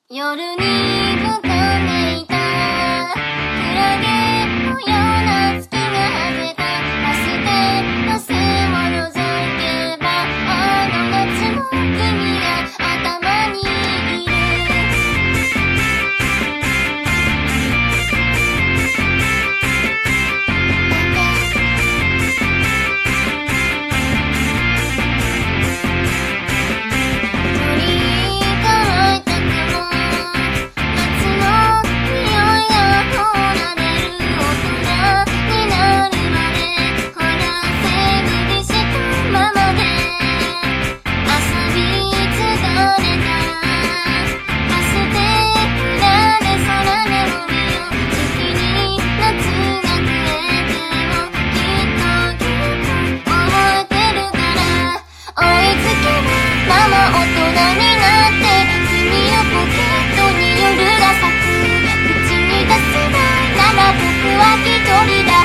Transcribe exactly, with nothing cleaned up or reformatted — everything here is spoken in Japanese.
夜に浮かんでいたクラゲのような月が外れたバス停の線を覗けばあの夏の君が頭にいる鳥乾いた雲夏の匂いがほら出る大人になるまでほら背伸びしたままで遊び疲れたらバス停裏で空でも見よう月に夏が来れてもきっときっと覚えてるから追いつけばママ大人になって君のポケットに夜が咲く口に出せないなら僕は一人だ